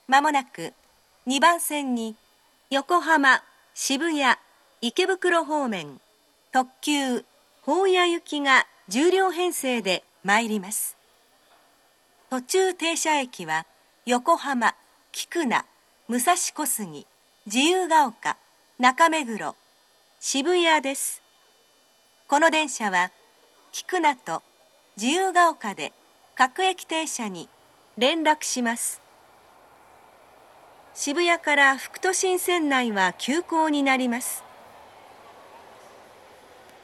まもなく2番線に横浜、渋谷、池袋方面特急保谷行きが10両編成で参ります。途中停車駅は横浜、菊名、武蔵小杉、自由が丘、中目黒、渋谷です。この電車は菊名と自由が丘で各駅停車に連絡します。渋谷から副都心線内は急行になります。